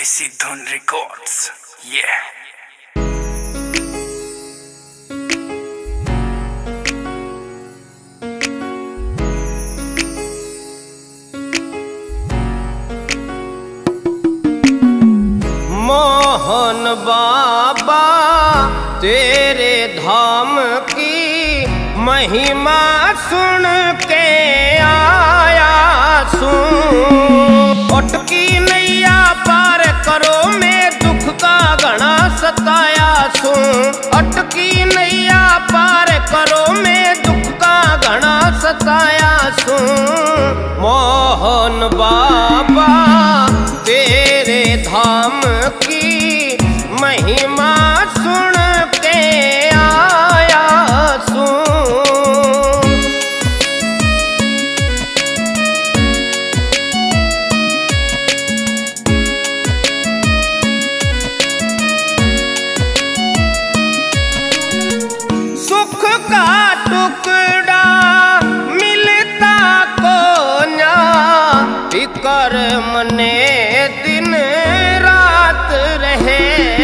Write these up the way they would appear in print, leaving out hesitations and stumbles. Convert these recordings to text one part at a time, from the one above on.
देसी धुन रिकॉर्ड्स। ये मोहन बाबा तेरे धाम की महिमा सुन के आया सुन। अटकी नैया पार करो मैं दुख का घना सताया सुन। अटकी नैया पार करो मैं दुख का घना सताया सुन। मोहन बाबा तेरे धाम की महिमा सुन के आया सुन। सुख का टुकड़ा मिलता को ना फिकर मने दिन रात रहे।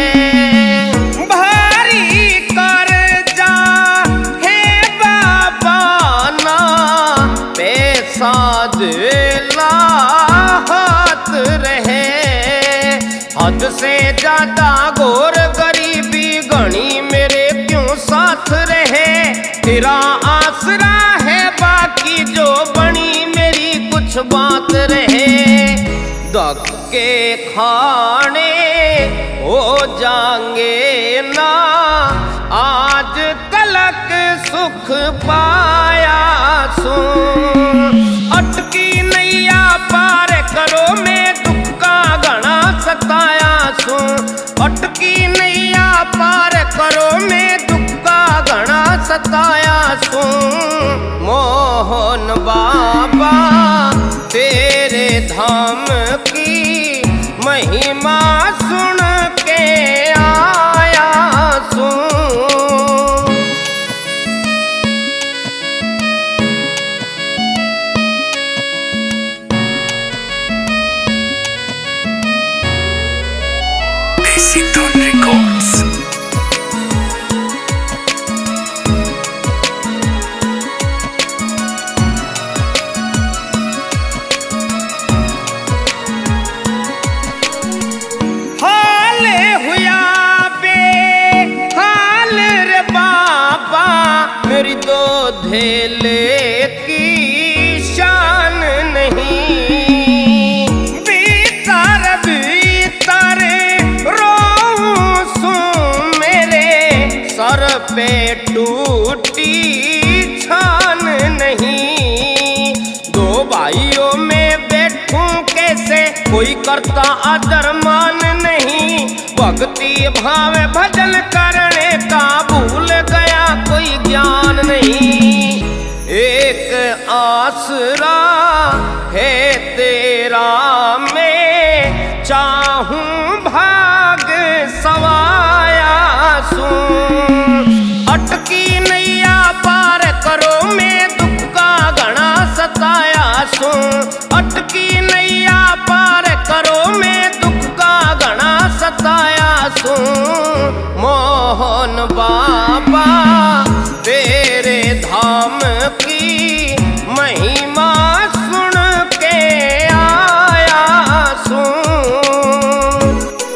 भारी कर्जा है बाबा ना पैसा दिला हाथ रहे। हद से ज्यादा घोर गरीबी घनी मेरे क्यों साथ रहे। तेरा आसरा है बाकी जो बनी मेरी कुछ बात रहे। धक्के खाने हो जाएंगे ना आज कलक सुख पाया सुन। अटकी नैया पार करो मैं दुख का घना सताया सुन। अटकी नैया पार करो मैं दुख का घना सताया सुन। मोहन बाबा तेरे धाम की महिमा सुन के आया सुन। देसी धुन रिकॉर्ड्स। मेरी दो धेले की शान नहीं। भीतर भीतर रोऊं सुन मेरे सर पे टूटी छान नहीं। दो भाइयों में बैठूं कैसे कोई करता आदर मान नहीं। भक्ति भाव भजन करने का भूल गया कोई ज्ञान नहीं। एक आसरा है तेरा मैं चाहूं भाग सवाया सुन। अटकी नैया पार करो मैं दुख का घना सताया सुन। अटकी नैया पार करो मैं दुख का घना सताया सुन। मोहन बाबा तेरे धाम की महिमा सुन के आया सुन।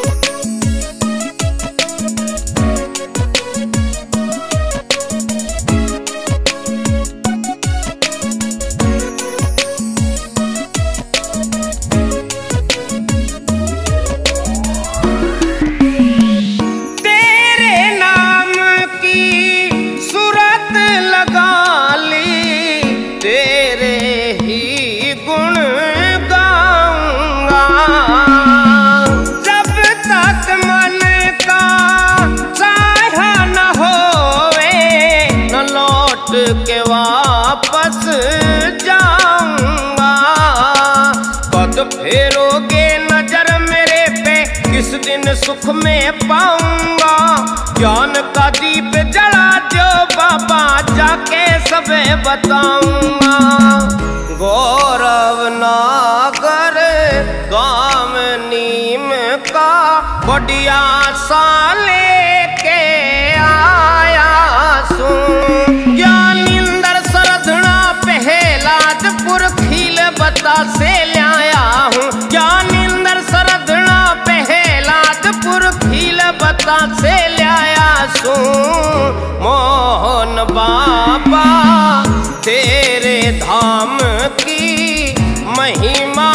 के वापस जाऊंगा। कद फेरोगे नजर मेरे पे किस दिन सुख में पाऊंगा। ज्ञान का दीप जला दो बाबा जाके सबे बताऊंगा। गौरव नागर गाम नीम का बढ़िया सा लेके आया सू। ज्ञानिंदर सरधना पहलादपुर खील बता से लाया हूँ। ज्ञानिंदर सरधना पहलादपुर खील बता से लाया सू। मोहन बाबा तेरे धाम की महिमा